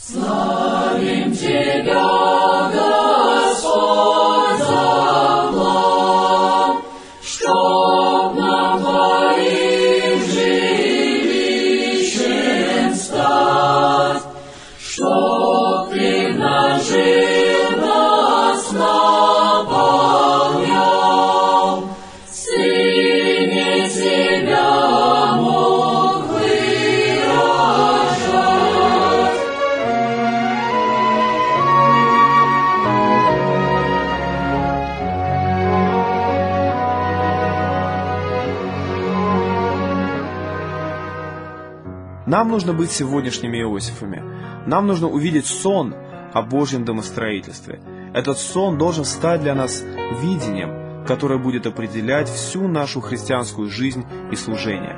Славим Тебя, Господь, за план, чтоб нам Твоим жилищем стать, чтоб Ты в нас жил, нас наполнял, Сыне Тебя мог выражать. Нам нужно быть сегодняшними Иосифами. Нам нужно увидеть сон о Божьем домостроительстве. Этот сон должен стать для нас видением, которое будет определять всю нашу христианскую жизнь и служение.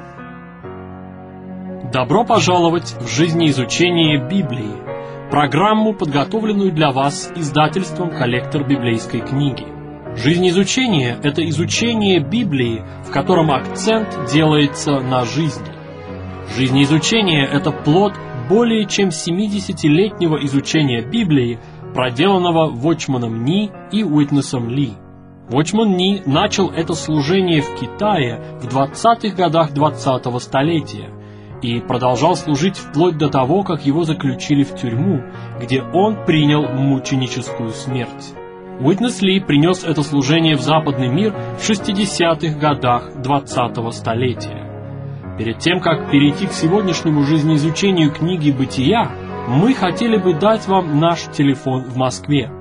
Добро пожаловать в жизнеизучение Библии, программу, подготовленную для вас издательством «Коллектор библейской книги». Жизнеизучение – это изучение Библии, в котором акцент делается на жизни. Жизнеизучение – это плод более чем 70-летнего изучения Библии, проделанного Watchman Nee и Witnessом Ли. Watchman Nee начал это служение в Китае в 20-х годах 20-го столетия и продолжал служить вплоть до того, как его заключили в тюрьму, где он принял мученическую смерть. Witness Ли принес это служение в западный мир в 60-х годах 20-го столетия. Перед тем, как перейти к сегодняшнему жизнеизучению книги «Бытия», мы хотели бы дать вам наш телефон в Москве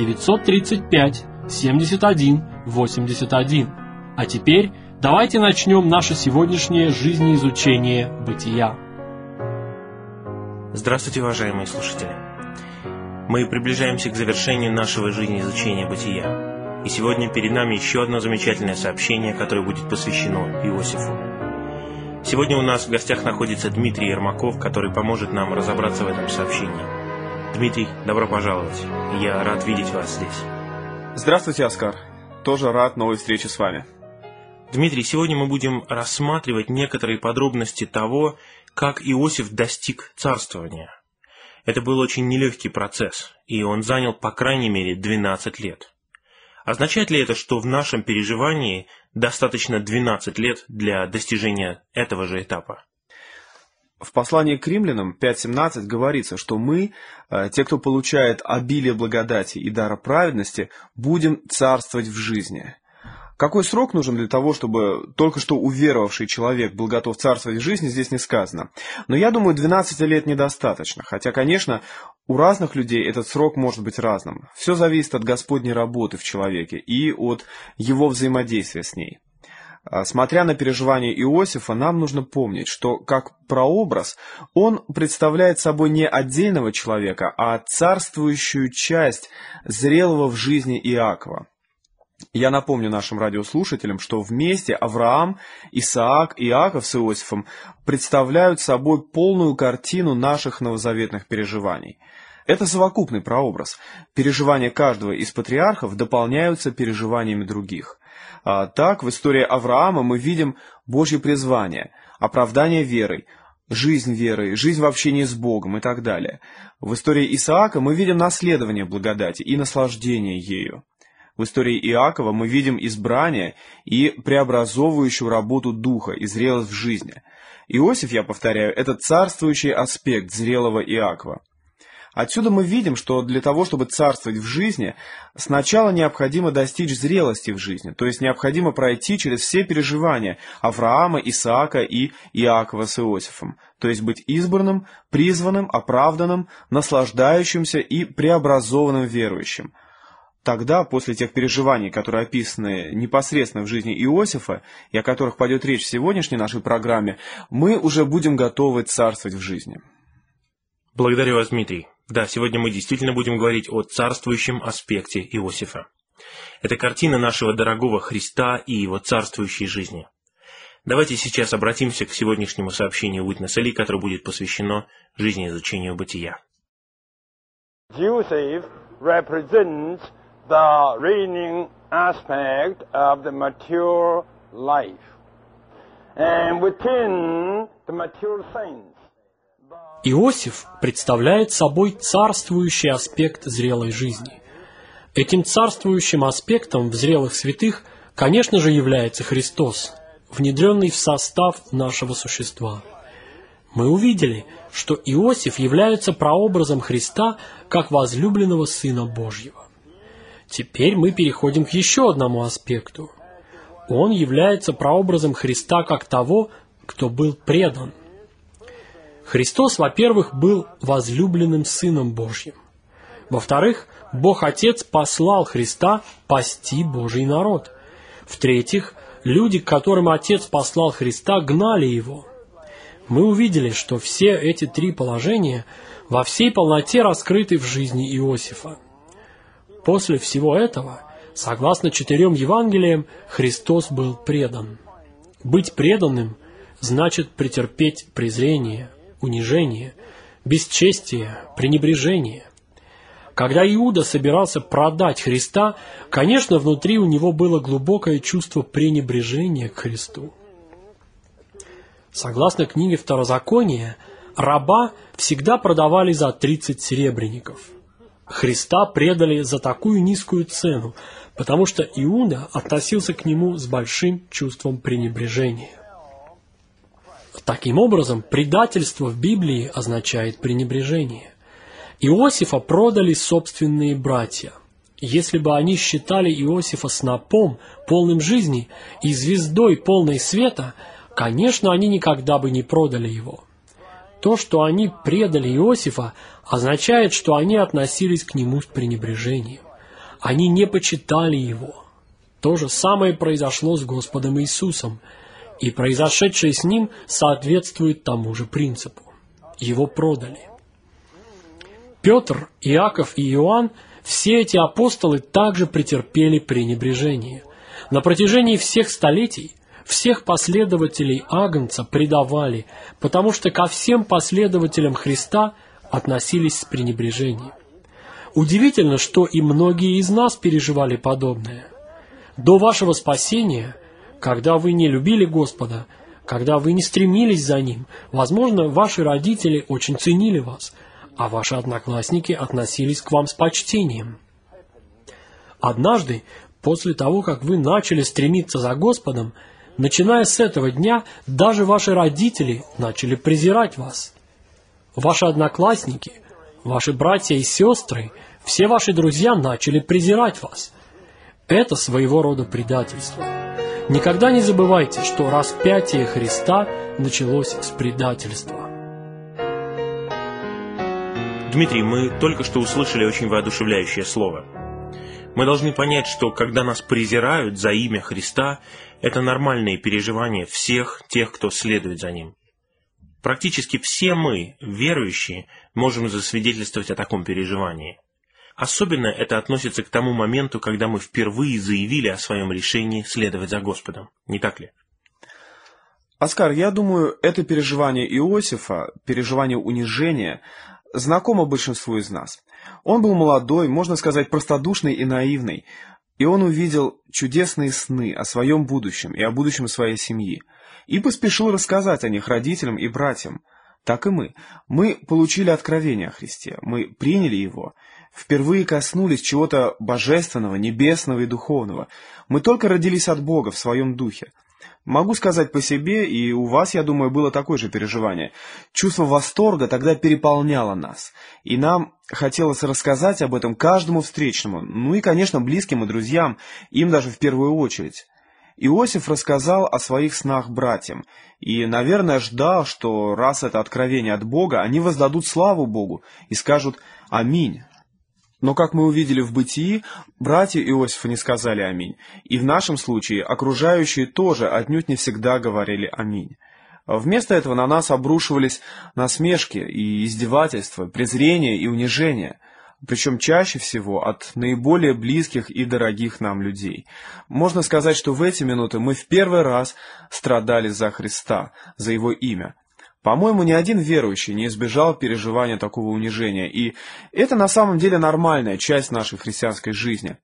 935 71 81. А теперь давайте начнем наше сегодняшнее жизнеизучение «Бытия». Здравствуйте, уважаемые слушатели! Мы приближаемся к завершению нашего жизнеизучения «Бытия». И сегодня перед нами еще одно замечательное сообщение, которое будет посвящено Иосифу. Сегодня у нас в гостях находится Дмитрий Ермаков, который поможет нам разобраться в этом сообщении. Дмитрий, добро пожаловать. Я рад видеть вас здесь. Здравствуйте, Оскар. Тоже рад новой встрече с вами. Дмитрий, сегодня мы будем рассматривать некоторые подробности того, как Иосиф достиг царствования. Это был очень нелегкий процесс, и он занял по крайней мере 12 лет. Означает ли это, что в нашем переживании достаточно 12 лет для достижения этого же этапа? В послании к Римлянам 5:17 говорится, что мы, те, кто получает обилие благодати и дара праведности, будем царствовать в жизни. Какой срок нужен для того, чтобы только что уверовавший человек был готов царствовать в жизни, здесь не сказано. Но я думаю, 12 лет недостаточно. Хотя, конечно, у разных людей этот срок может быть разным. Все зависит от Господней работы в человеке и от его взаимодействия с ней. Смотря на переживания Иосифа, нам нужно помнить, что как прообраз он представляет собой не отдельного человека, а царствующую часть зрелого в жизни Иакова. Я напомню нашим радиослушателям, что вместе Авраам, Исаак и Иаков с Иосифом представляют собой полную картину наших новозаветных переживаний. Это совокупный прообраз. Переживания каждого из патриархов дополняются переживаниями других. Так, в истории Авраама мы видим Божье призвание, оправдание верой, жизнь в общении с Богом и так далее. В истории Исаака мы видим наследование благодати и наслаждение ею. В истории Иакова мы видим избрание и преобразовывающую работу духа и зрелость в жизни. Иосиф, я повторяю, это царствующий аспект зрелого Иакова. Отсюда мы видим, что для того, чтобы царствовать в жизни, сначала необходимо достичь зрелости в жизни, то есть необходимо пройти через все переживания Авраама, Исаака и Иакова с Иосифом, то есть быть избранным, призванным, оправданным, наслаждающимся и преобразованным верующим. Тогда, после тех переживаний, которые описаны непосредственно в жизни Иосифа, и о которых пойдет речь в сегодняшней нашей программе, мы уже будем готовы царствовать в жизни. Благодарю вас, Дмитрий. Да, сегодня мы действительно будем говорить о царствующем аспекте Иосифа. Это картина нашего дорогого Христа и его царствующей жизни. Давайте сейчас обратимся к сегодняшнему сообщению Witness Ли, которое будет посвящено жизнеизучению бытия. Joseph represents the reigning aspect of the mature life. And within the mature saints, Иосиф представляет собой царствующий аспект зрелой жизни. Этим царствующим аспектом в зрелых святых, конечно же, является Христос, внедренный в состав нашего существа. Мы увидели, что Иосиф является прообразом Христа как возлюбленного Сына Божьего. Теперь мы переходим к еще одному аспекту. Он является прообразом Христа как того, кто был предан. Христос, во-первых, был возлюбленным Сыном Божьим. Во-вторых, Бог Отец послал Христа пасти Божий народ. В-третьих, люди, к которым Отец послал Христа, гнали Его. Мы увидели, что все эти три положения во всей полноте раскрыты в жизни Иосифа. После всего этого, согласно 4 Евангелиям, Христос был предан. Быть преданным значит претерпеть презрение, унижение, бесчестие, пренебрежение. Когда Иуда собирался продать Христа, конечно, внутри у него было глубокое чувство пренебрежения к Христу. Согласно книге Второзакония, раба всегда продавали за 30 серебряников. Христа предали за такую низкую цену, потому что Иуда относился к нему с большим чувством пренебрежения. Таким образом, предательство в Библии означает пренебрежение. Иосифа продали собственные братья. Если бы они считали Иосифа снопом, полным жизни, и звездой, полной света, конечно, они никогда бы не продали его. То, что они предали Иосифа, означает, что они относились к нему с пренебрежением. Они не почитали его. То же самое произошло с Господом Иисусом, и произошедшее с ним соответствует тому же принципу. Его продали. Петр, Иаков и Иоанн, все эти апостолы также претерпели пренебрежение. На протяжении всех столетий всех последователей Агнца предавали, потому что ко всем последователям Христа относились с пренебрежением. Удивительно, что и многие из нас переживали подобное. До вашего спасения, когда вы не любили Господа, когда вы не стремились за Ним, возможно, ваши родители очень ценили вас, а ваши одноклассники относились к вам с почтением. Однажды, после того, как вы начали стремиться за Господом, начиная с этого дня, даже ваши родители начали презирать вас. Ваши одноклассники, ваши братья и сестры, все ваши друзья начали презирать вас. Это своего рода предательство. Никогда не забывайте, что распятие Христа началось с предательства. Дмитрий, мы только что услышали очень воодушевляющее слово. Мы должны понять, что когда нас презирают за имя Христа, это нормальные переживания всех тех, кто следует за Ним. Практически все мы, верующие, можем засвидетельствовать о таком переживании. Особенно это относится к тому моменту, когда мы впервые заявили о своем решении следовать за Господом. Не так ли? Оскар, я думаю, это переживание Иосифа, переживание унижения, знакомо большинству из нас. Он был молодой, можно сказать, простодушный и наивный, и он увидел чудесные сны о своем будущем и о будущем своей семьи, и поспешил рассказать о них родителям и братьям. Так и мы. Мы получили откровение о Христе, мы приняли его, впервые коснулись чего-то божественного, небесного и духовного. Мы только родились от Бога в своем духе. Могу сказать по себе, и у вас, я думаю, было такое же переживание. Чувство восторга тогда переполняло нас, и нам хотелось рассказать об этом каждому встречному, ну и, конечно, близким и друзьям, им даже в первую очередь. Иосиф рассказал о своих снах братьям, и, наверное, ждал, что раз это откровение от Бога, они воздадут славу Богу и скажут «Аминь». Но, как мы увидели в Бытии, братья Иосифа не сказали «Аминь», и в нашем случае окружающие тоже отнюдь не всегда говорили «Аминь». Вместо этого на нас обрушивались насмешки и издевательства, презрение и унижение, причем чаще всего от наиболее близких и дорогих нам людей. Можно сказать, что в эти минуты мы в первый раз страдали за Христа, за Его имя. По-моему, ни один верующий не избежал переживания такого унижения, и это на самом деле нормальная часть нашей христианской жизни.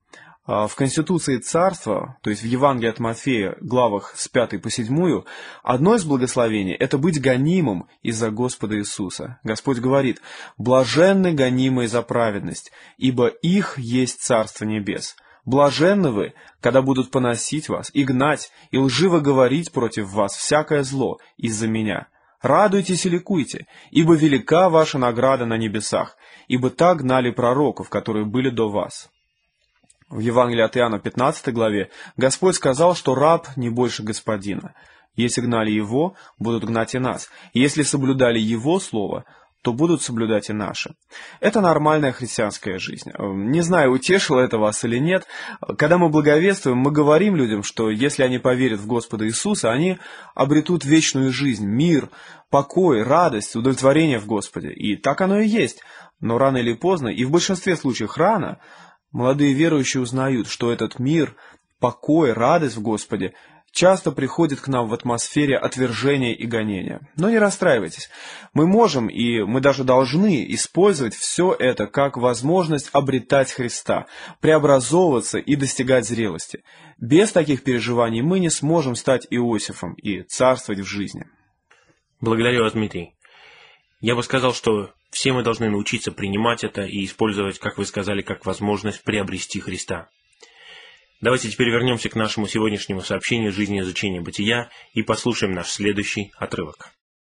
В Конституции Царства, то есть в Евангелии от Матфея, главах с 5 по 7, одно из благословений – это быть гонимым из-за Господа Иисуса. Господь говорит: «Блаженны гонимые за праведность, ибо их есть Царство Небес. Блаженны вы, когда будут поносить вас, и гнать, и лживо говорить против вас всякое зло из-за Меня. Радуйтесь и ликуйте, ибо велика ваша награда на небесах, ибо так гнали пророков, которые были до вас». В Евангелии от Иоанна 15 главе Господь сказал, что раб не больше господина. Если гнали его, будут гнать и нас. Если соблюдали его слово, то будут соблюдать и наши. Это нормальная христианская жизнь. Не знаю, утешило это вас или нет. Когда мы благовествуем, мы говорим людям, что если они поверят в Господа Иисуса, они обретут вечную жизнь, мир, покой, радость, удовлетворение в Господе. И так оно и есть. Но рано или поздно, и в большинстве случаев рано, молодые верующие узнают, что этот мир, покой, радость в Господе часто приходит к нам в атмосфере отвержения и гонения. Но не расстраивайтесь. Мы можем и мы даже должны использовать все это как возможность обретать Христа, преобразовываться и достигать зрелости. Без таких переживаний мы не сможем стать Иосифом и царствовать в жизни. Благодарю вас, Дмитрий. Я бы сказал, что все мы должны научиться принимать это и использовать, как вы сказали, как возможность приобрести Христа. Давайте теперь вернемся к нашему сегодняшнему сообщению «Жизнь изучения бытия» и послушаем наш следующий отрывок.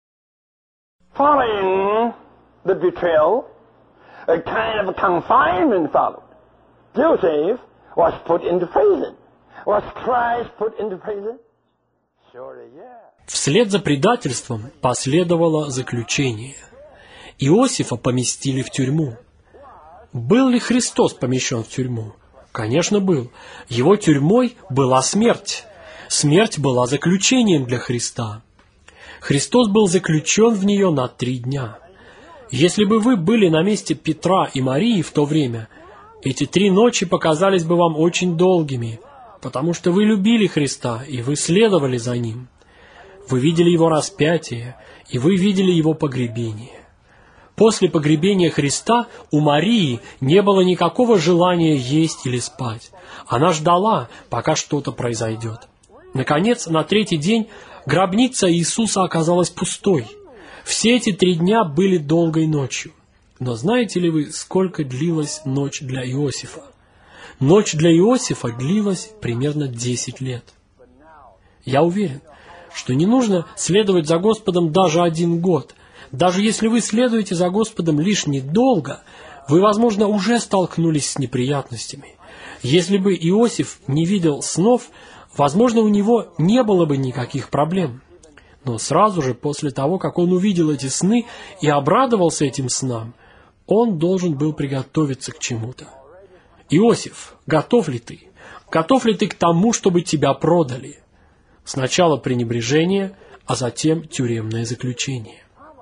Following the betrayal, a kind of confinement followed. Joseph was put into prison. Was Christ put into prison? Surely, yes. Вслед за предательством последовало заключение. Иосифа поместили в тюрьму. Был ли Христос помещен в тюрьму? Конечно, был. Его тюрьмой была смерть. Смерть была заключением для Христа. Христос был заключен в нее на 3 дня. Если бы вы были на месте Петра и Марии в то время, эти 3 ночи показались бы вам очень долгими, потому что вы любили Христа, и вы следовали за Ним. Вы видели Его распятие, и вы видели Его погребение. После погребения Христа у Марии не было никакого желания есть или спать. Она ждала, пока что-то произойдет. Наконец, на 3-й день гробница Иисуса оказалась пустой. Все эти 3 дня были долгой ночью. Но знаете ли вы, сколько длилась ночь для Иосифа? Ночь для Иосифа длилась примерно 10 лет. Я уверен, что не нужно следовать за Господом даже 1 год. Даже если вы следуете за Господом лишь недолго, вы, возможно, уже столкнулись с неприятностями. Если бы Иосиф не видел снов, возможно, у него не было бы никаких проблем. Но сразу же после того, как он увидел эти сны и обрадовался этим снам, он должен был приготовиться к чему-то. Иосиф, готов ли ты? Готов ли ты к тому, чтобы тебя продали? Сначала пренебрежение, а затем тюремное заключение.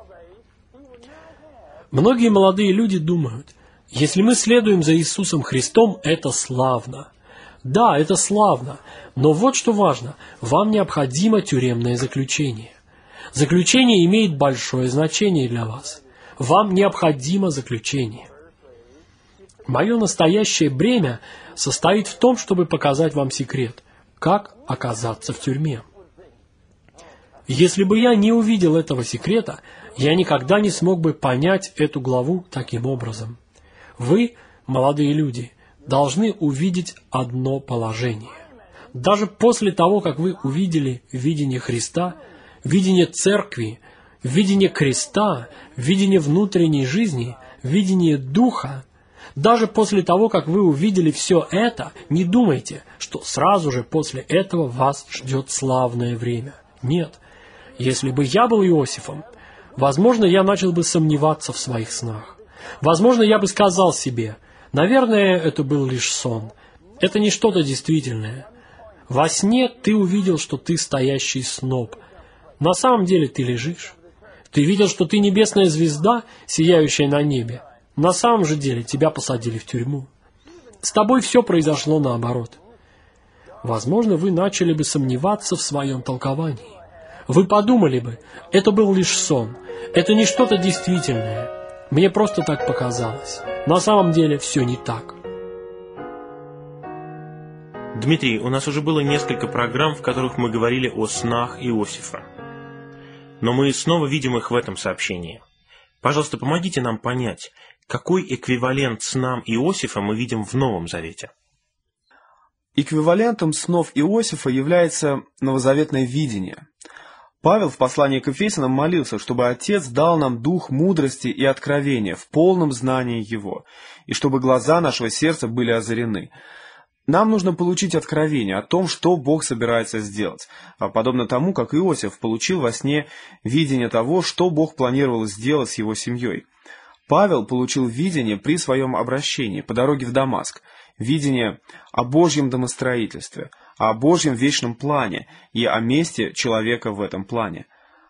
Многие молодые люди думают, если мы следуем за Иисусом Христом, это славно. Да, это славно, но вот что важно, вам необходимо тюремное заключение. Заключение имеет большое значение для вас. Вам необходимо заключение. Мое настоящее бремя состоит в том, чтобы показать вам секрет, как оказаться в тюрьме. Если бы я не увидел этого секрета, я никогда не смог бы понять эту главу таким образом. Вы, молодые люди, должны увидеть одно положение. Даже после того, как вы увидели видение Христа, видение церкви, видение креста, видение внутренней жизни, видение духа, даже после того, как вы увидели все это, не думайте, что сразу же после этого вас ждет славное время. Нет. Если бы я был Иосифом, возможно, я начал бы сомневаться в своих снах. Возможно, я бы сказал себе, наверное, это был лишь сон. Это не что-то действительное. Во сне ты увидел, что ты стоящий сноп. На самом деле ты лежишь. Ты видел, что ты небесная звезда, сияющая на небе. На самом же деле тебя посадили в тюрьму. С тобой все произошло наоборот. Возможно, вы начали бы сомневаться в своем толковании. Вы подумали бы, это был лишь сон, это не что-то действительное. Мне просто так показалось. На самом деле все не так. Дмитрий, у нас уже было несколько программ, в которых мы говорили о снах Иосифа. Но мы снова видим их в этом сообщении. Пожалуйста, помогите нам понять, какой эквивалент снам Иосифа мы видим в Новом Завете. Эквивалентом снов Иосифа является новозаветное видение. Павел в послании к Ефесянам молился, чтобы Отец дал нам дух мудрости и откровения в полном знании Его, и чтобы глаза нашего сердца были озарены. Нам нужно получить откровение о том, что Бог собирается сделать, подобно тому, как Иосиф получил во сне видение того, что Бог планировал сделать с его семьей. Павел получил видение при своем обращении по дороге в Дамаск, видение о Божьем домостроительстве, о Божьем вечном плане и о месте человека в этом плане.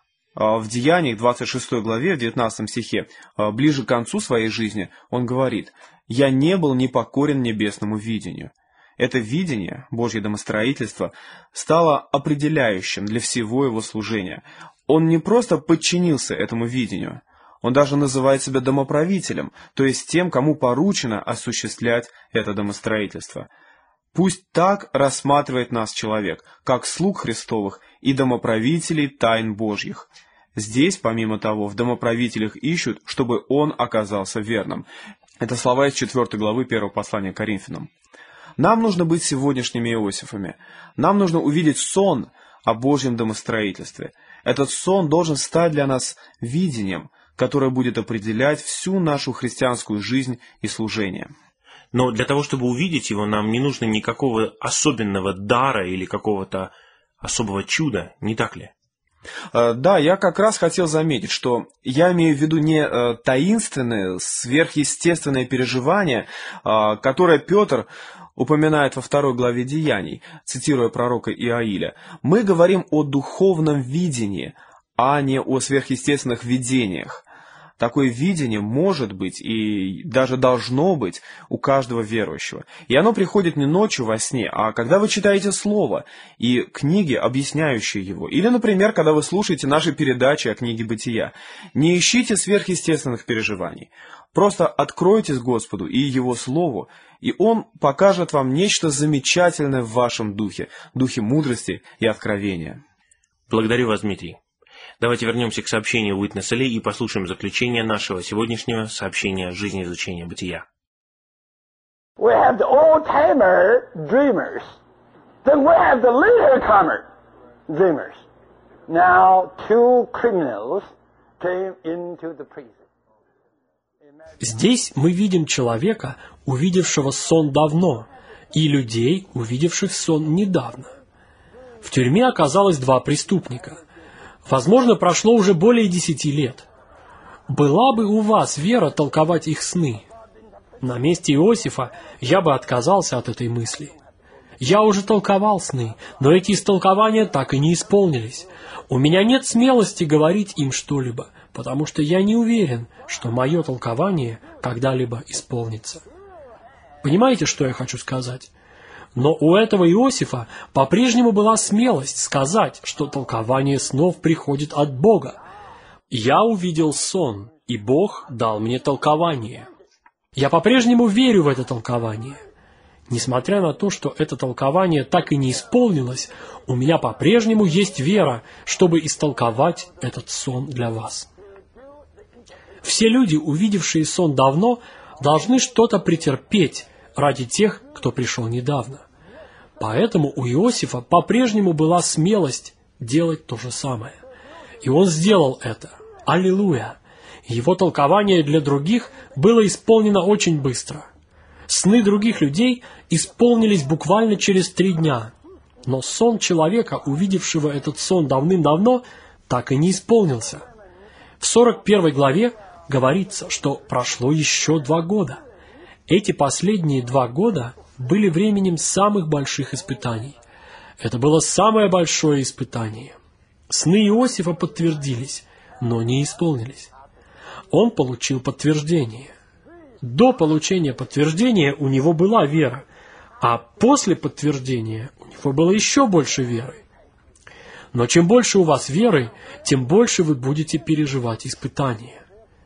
В Деяниях 26 главе, в 19 стихе, ближе к концу своей жизни, он говорит: «Я не был непокорен небесному видению». Это видение, Божье домостроительство, стало определяющим для всего его служения. Он не просто подчинился этому видению, он даже называет себя домоправителем, то есть тем, кому поручено осуществлять это домостроительство. Пусть так рассматривает нас человек, как слуг Христовых и домоправителей тайн Божьих. Здесь, помимо того, в домоправителях ищут, чтобы он оказался верным. Это слова из 4 главы 1 послания к Коринфянам. Нам нужно быть сегодняшними Иосифами. Нам нужно увидеть сон о Божьем домостроительстве. Этот сон должен стать для нас видением, которое будет определять всю нашу христианскую жизнь и служение. Но для того, чтобы увидеть его, нам не нужно никакого особенного дара или какого-то особого чуда, не так ли? Да, я как раз хотел заметить, что я имею в виду не таинственное, сверхъестественное переживание, которое Петр упоминает во 2 главе Деяний, цитируя пророка Иоиля. Мы говорим о духовном видении, а не о сверхъестественных видениях. Такое видение может быть и даже должно быть у каждого верующего. И оно приходит не ночью во сне, а когда вы читаете Слово и книги, объясняющие его. Или, например, когда вы слушаете наши передачи о книге Бытия. Не ищите сверхъестественных переживаний. Просто откройтесь Господу и Его Слову, и Он покажет вам нечто замечательное в вашем духе мудрости и откровения. Благодарю вас, Дмитрий. Давайте вернемся к сообщению Уитнеса Ли и послушаем заключение нашего сегодняшнего сообщения «Жизнь изучения бытия». We have the old-timer dreamers. Then we have the later-comer dreamers. Now 2 criminals came into the prison. Здесь мы видим человека, увидевшего сон давно, и людей, увидевших сон недавно. В тюрьме оказалось 2 преступника. Возможно, прошло уже более 10 лет. Была бы у вас вера толковать их сны? На месте Иосифа я бы отказался от этой мысли. Я уже толковал сны, но эти истолкования так и не исполнились. У меня нет смелости говорить им что-либо, потому что я не уверен, что мое толкование когда-либо исполнится. Понимаете, что я хочу сказать? Но у этого Иосифа по-прежнему была смелость сказать, что толкование снов приходит от Бога. Я увидел сон, и Бог дал мне толкование. Я по-прежнему верю в это толкование. Несмотря на то, что это толкование так и не исполнилось, у меня по-прежнему есть вера, чтобы истолковать этот сон для вас. Все люди, увидевшие сон давно, должны что-то претерпеть ради тех, кто пришел недавно. Поэтому у Иосифа по-прежнему была смелость делать то же самое. И он сделал это. Аллилуйя! Его толкование для других было исполнено очень быстро. Сны других людей исполнились буквально через 3 дня. Но сон человека, увидевшего этот сон давным-давно, так и не исполнился. В 41 главе говорится, что прошло еще 2 года. Эти последние 2 года были временем самых больших испытаний. Это было самое большое испытание. Сны Иосифа подтвердились, но не исполнились. Он получил подтверждение. До получения подтверждения у него была вера, а после подтверждения у него было еще больше веры. Но чем больше у вас веры, тем больше вы будете переживать испытания.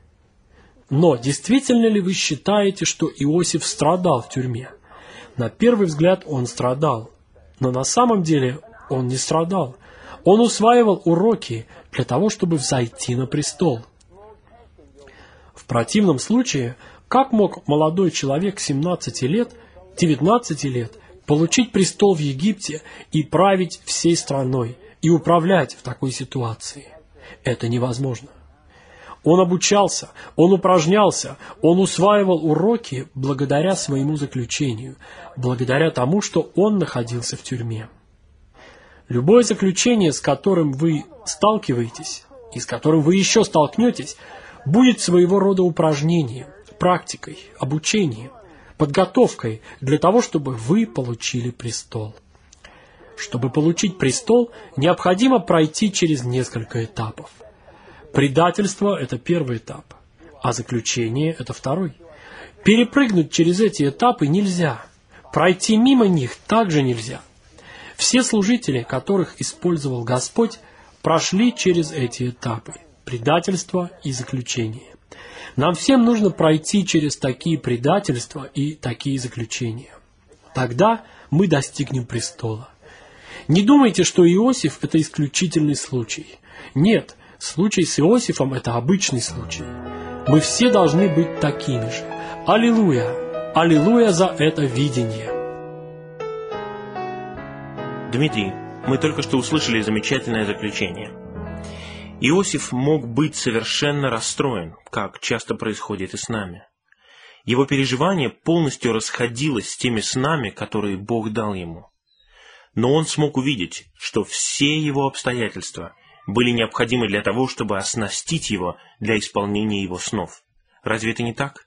Но действительно ли вы считаете, что Иосиф страдал в тюрьме? На первый взгляд он страдал, Но на самом деле он не страдал. Он усваивал уроки для того, чтобы взойти на престол. В противном случае, как мог молодой человек 17 лет, 19 лет получить престол в Египте и править всей страной, и управлять в такой ситуации? Это невозможно. Он обучался, он упражнялся, он усваивал уроки благодаря своему заключению, благодаря тому, что он находился в тюрьме. Любое заключение, с которым вы сталкиваетесь, и с которым вы еще столкнетесь, будет своего рода упражнением, практикой, обучением, подготовкой для того, чтобы вы получили престол. Чтобы получить престол, необходимо пройти через несколько этапов. Предательство – это первый этап, а заключение – это второй. Перепрыгнуть через эти этапы нельзя, пройти мимо них также нельзя. Все служители, которых использовал Господь, прошли через эти этапы – предательство и заключение. Нам всем нужно пройти через такие предательства и такие заключения. Тогда мы достигнем престола. Не думайте, что Иосиф – это исключительный случай. Нет, случай с Иосифом – это обычный случай. Мы все должны быть такими же. Аллилуйя! Аллилуйя за это видение! Дмитрий, мы только что услышали замечательное заключение. Иосиф мог быть совершенно расстроен, как часто происходит и с нами. Его переживание полностью расходилось с теми снами, которые Бог дал ему. Но он смог увидеть, что все его обстоятельства были необходимы для того, чтобы оснастить его для исполнения его снов. Разве это не так?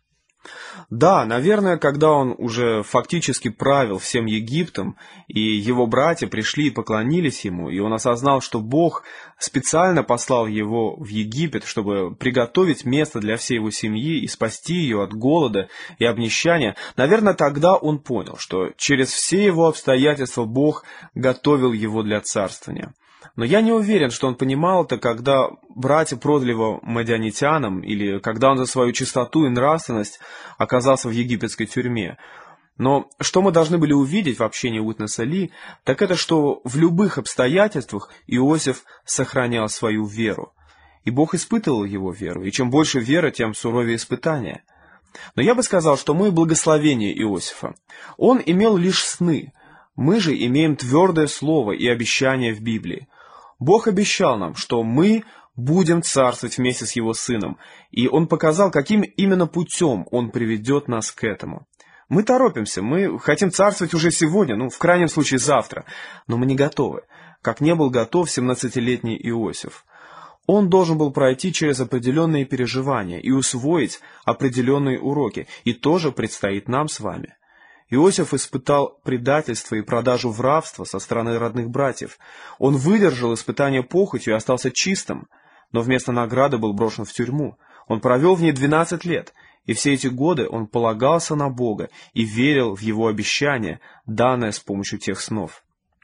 Да, наверное, когда он уже фактически правил всем Египтом, и его братья пришли и поклонились ему, и он осознал, что Бог специально послал его в Египет, чтобы приготовить место для всей его семьи и спасти ее от голода и обнищания, наверное, тогда он понял, что через все его обстоятельства Бог готовил его для царствования. Но я не уверен, что он понимал это, когда братья продали его мадианитянам, или когда он за свою чистоту и нравственность оказался в египетской тюрьме. Но что мы должны были увидеть в общении Уитнеса Ли, так это, что в любых обстоятельствах Иосиф сохранял свою веру. И Бог испытывал его веру, и чем больше веры, тем суровее испытания. Но я бы сказал, что мы благословение Иосифа. Он имел лишь сны. Мы же имеем твердое слово и обещание в Библии. Бог обещал нам, что мы будем царствовать вместе с Его Сыном, и Он показал, каким именно путем Он приведет нас к этому. Мы торопимся, мы хотим царствовать уже сегодня, в крайнем случае завтра, но мы не готовы, как не был готов 17-летний Иосиф. Он должен был пройти через определенные переживания и усвоить определенные уроки, и тоже предстоит нам с вами. Иосиф испытал предательство и продажу в рабство со стороны родных братьев. Он выдержал испытание похотью и остался чистым, но вместо награды был брошен в тюрьму. Он провел в ней 12 лет, и все эти годы он полагался на Бога и верил в Его обещание, данное с помощью тех снов.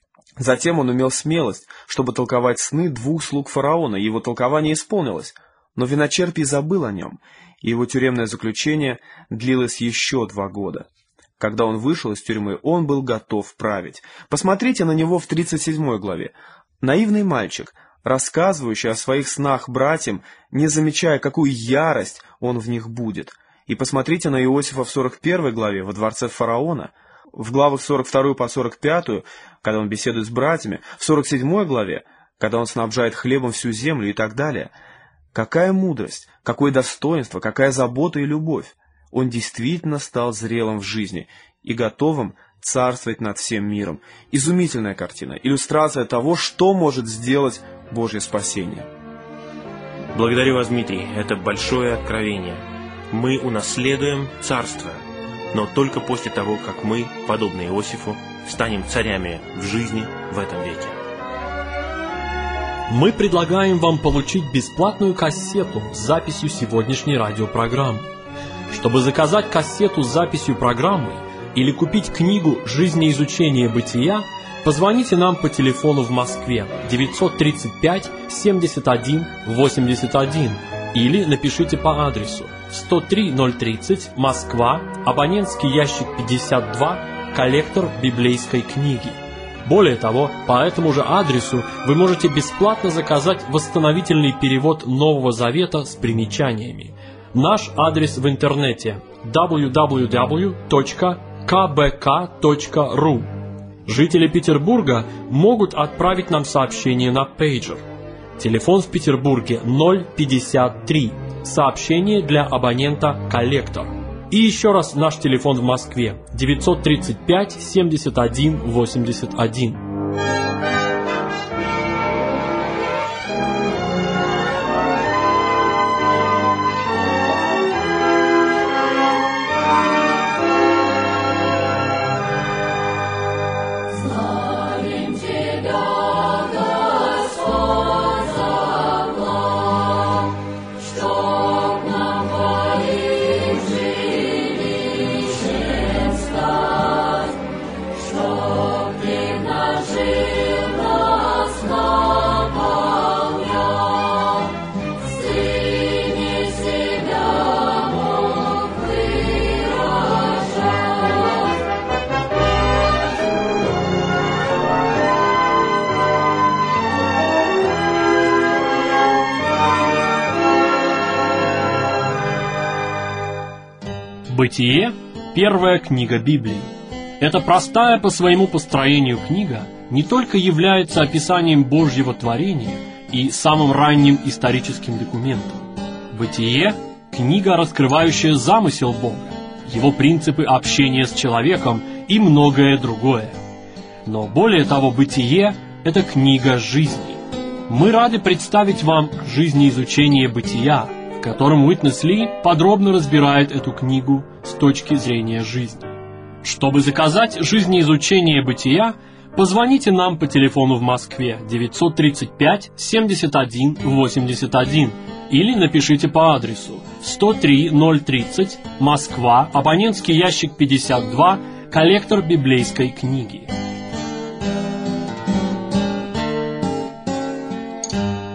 Затем он имел смелость, чтобы толковать сны 2 слуг фараона, и его толкование исполнилось, но виночерпий забыл о нем, и его тюремное заключение длилось еще 2 года. Когда он вышел из тюрьмы, он был готов править. Посмотрите на него в 37 главе. Наивный мальчик, рассказывающий о своих снах братьям, не замечая, какую ярость он в них будет. И посмотрите на Иосифа в 41 главе, во дворце фараона, в главах 42 по 45, когда он беседует с братьями, в 47 главе, когда он снабжает хлебом всю землю и так далее. Какая мудрость, какое достоинство, какая забота и любовь! Он действительно стал зрелым в жизни и готовым царствовать над всем миром. Изумительная картина, иллюстрация того, что может сделать Божье спасение. Благодарю вас, Дмитрий, это большое откровение. Мы унаследуем царство, но только после того, как мы, подобно Иосифу, станем царями в жизни в этом веке. Мы предлагаем вам получить бесплатную кассету с записью сегодняшней радиопрограммы. Чтобы заказать кассету с записью программы или купить книгу «Жизнеизучение бытия», позвоните нам по телефону в Москве 935 71 81 или напишите по адресу 103-030, Москва, абонентский ящик 52, коллектор библейской книги. Более того, по этому же адресу вы можете бесплатно заказать восстановительный перевод Нового Завета с примечаниями. Наш адрес в интернете www.kbk.ru. Жители Петербурга могут отправить нам сообщение на пейджер. Телефон в Петербурге 053. Сообщение для абонента «Коллектор». И еще раз наш телефон в Москве 935 71 81. Бытие – первая книга Библии. Эта простая по своему построению книга не только является описанием Божьего творения и самым ранним историческим документом. Бытие – книга, раскрывающая замысел Бога, его принципы общения с человеком и многое другое. Но более того, Бытие – это книга жизни. Мы рады представить вам жизнеизучение Бытия, в котором Уитнес Ли подробно разбирает эту книгу с точки зрения жизни. Чтобы заказать жизнеизучение Бытия, позвоните нам по телефону в Москве 935 71 81 или напишите по адресу 103-030, Москва, абонентский ящик 52, коллектор библейской книги.